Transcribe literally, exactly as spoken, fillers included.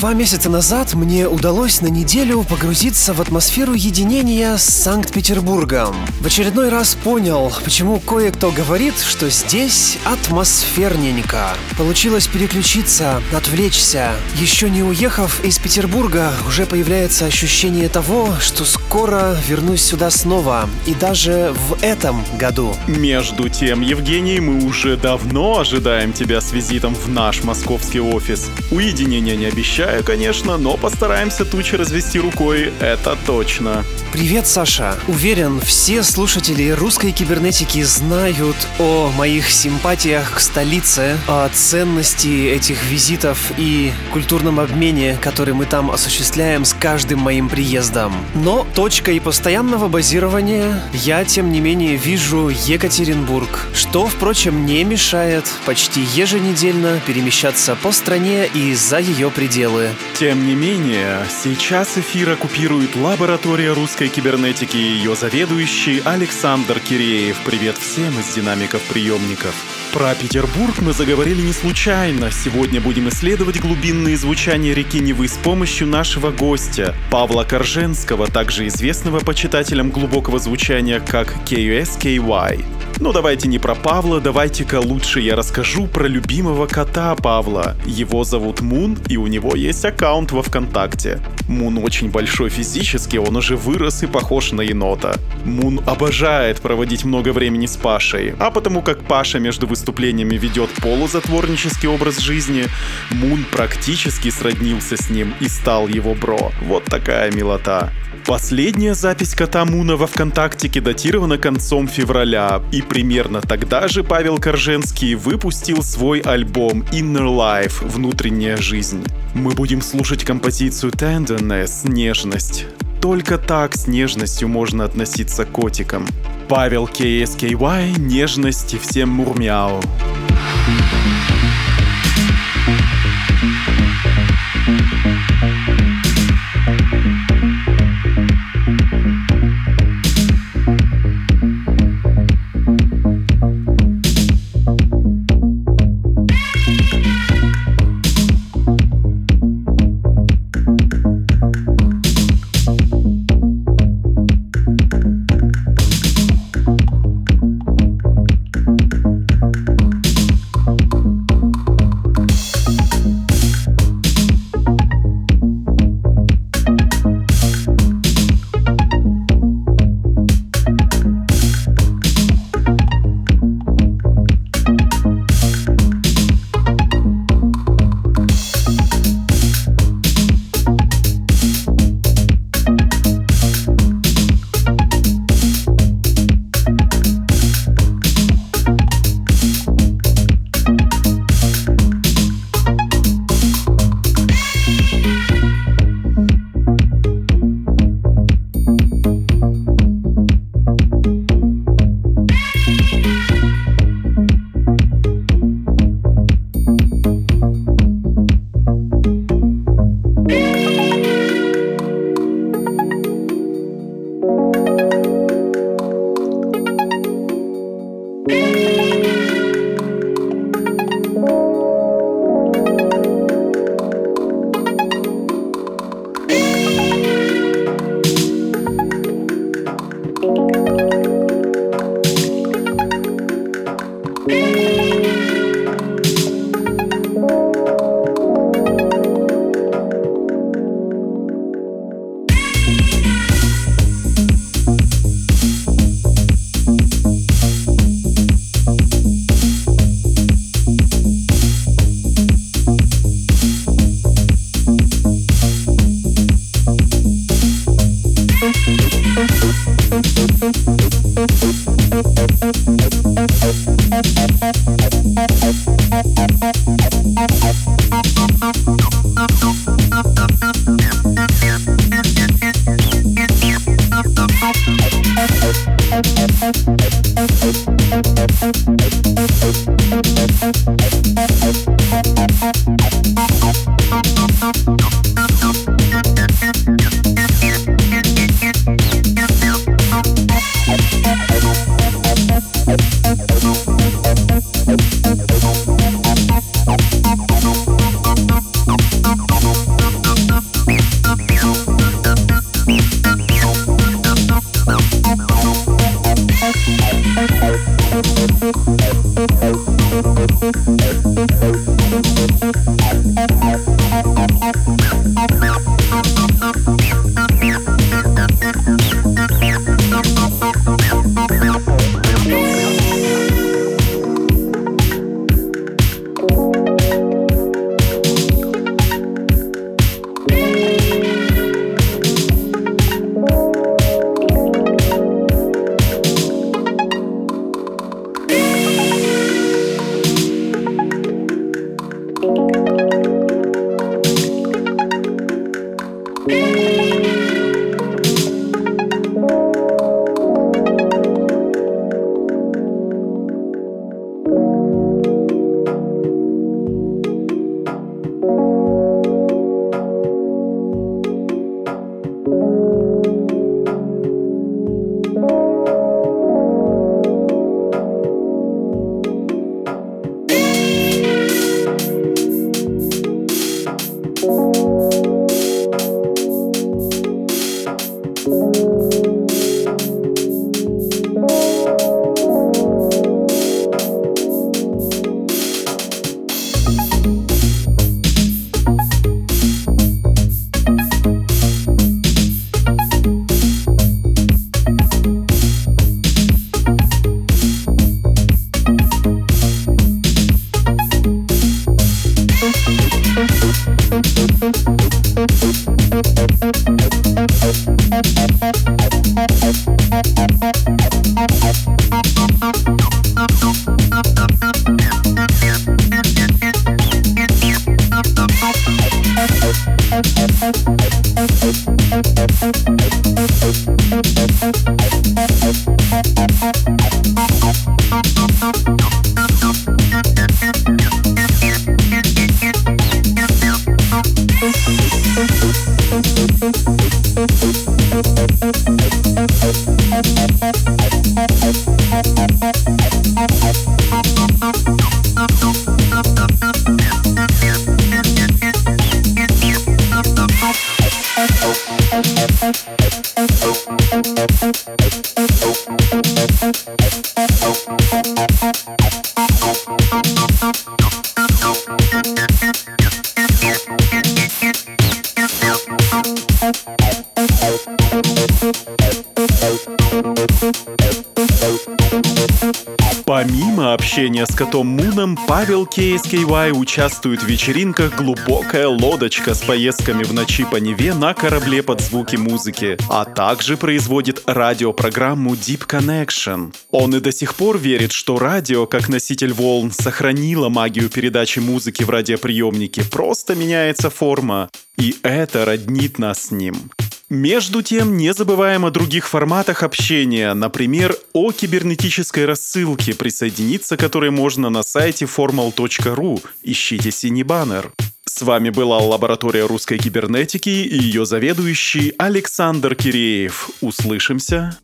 Два месяца назад мне удалось на неделю погрузиться в атмосферу единения с Санкт-Петербургом. В очередной раз понял, почему кое-кто говорит, что здесь атмосферненько. Получилось переключиться, отвлечься. Еще не уехав из Петербурга, уже появляется ощущение того, что скоро вернусь сюда снова. И даже в этом году. Между тем, Евгений, мы уже давно ожидаем тебя с визитом в наш московский офис. Уединения не обещаю, конечно, но постараемся тучи развести рукой, это точно. Привет, Саша. Уверен, все слушатели русской кибернетики знают о моих симпатиях к столице, о ценности этих визитов и культурном обмене, который мы там осуществляем с каждым моим приездом. Но точкой постоянного базирования я, тем не менее, вижу Екатеринбург, что, впрочем, не мешает почти еженедельно перемещаться по стране и за ее пределы. Тем не менее, сейчас эфир оккупирует лаборатория русской кибернетики и ее заведующий Александр Киреев. Привет всем из динамиков приемников. Про Петербург мы заговорили не случайно. Сегодня будем исследовать глубинные звучания реки Невы с помощью нашего гостя Павла Корженского, также известного почитателям глубокого звучания как кей ю эс кей уай. Но давайте не про Павла, давайте-ка лучше я расскажу про любимого кота Павла. Его зовут Мун, и у него есть аккаунт во ВКонтакте. Мун очень большой физически, он уже вырос и похож на енота. Мун обожает проводить много времени с Пашей, а потому как Паша между выступлениями ведет полузатворнический образ жизни, Мун практически сроднился с ним и стал его бро. Вот такая милота. Последняя запись кота Муна во ВКонтактике датирована концом февраля, и примерно тогда же Павел Корженский выпустил свой альбом Inner Life — внутренняя жизнь. Мы будем слушать композицию Tenderness — нежность. Только так с нежностью можно относиться к котикам. Павел кей эс кей уай, нежность и всем мурмяу. Помимо общения с котом Муном, Павел кей эс кей вай участвует в вечеринках «Глубокая лодочка» с поездками в ночи по Неве на корабле под звуки музыки, а также производит радиопрограмму Deep Connection. Он и до сих пор верит, что радио, как носитель волн, сохранило магию передачи музыки в радиоприемнике, просто меняется форма, и это роднит нас с ним. Между тем, не забываем о других форматах общения, например, о кибернетической рассылке, присоединиться к которой можно на сайте формал точка ру. Ищите синий баннер. С вами была лаборатория русской кибернетики и ее заведующий Александр Киреев. Услышимся!